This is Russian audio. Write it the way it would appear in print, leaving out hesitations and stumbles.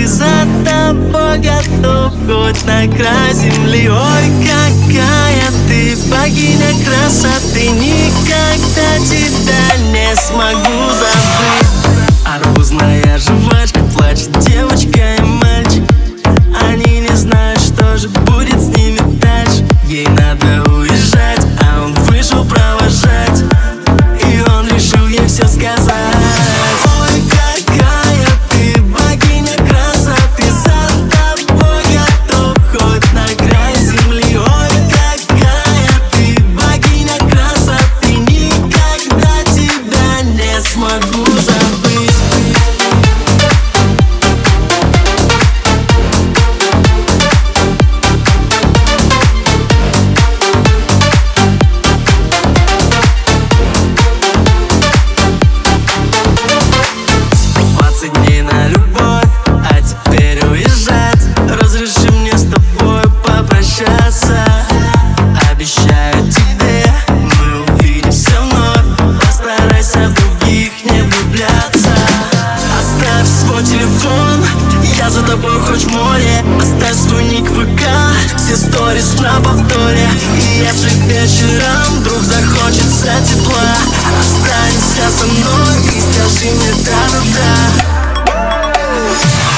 за тобой готов хоть на край земли. Ой, какая ты богиня красоты, никогда тебя не смогу забыть. Арбузная жвачка, плачет девочка и мальчик. Они не знают, что же будет с ними дальше. Ей надо уезжать, а он вышел провожать, и он решил ей все сказать. Ой, какая ты богиня красоты, за тобой готов хоть на край земли. Ой, какая ты богиня красоты, никогда тебя не смогу забыть. Дней на любовь, а теперь уезжать. Разреши мне с тобой попрощаться. Обещаю тебе, мы увидимся вновь. Постарайся в других не влюбляться. Оставь свой телефон, я за тобой хоть в море. Оставь свой ник в ВК, все сторис на повторе. И если вечером вдруг захочется тепла, останься со мной и скажи мне да-да-да.